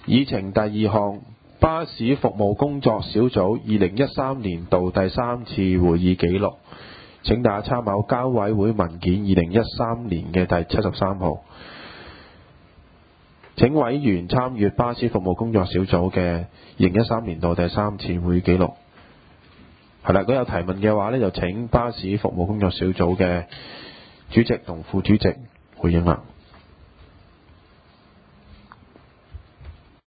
議程第二項，巴士服務工作小組2013年度第3次會議記錄，請大家參考交委會文件2013年嘅第73號。請委員參閱巴士服務工作小組嘅2013年度第3次會議記錄。係啦，如果有提問嘅話呢，就請巴士服務工作小組嘅主席同副主席回應啦。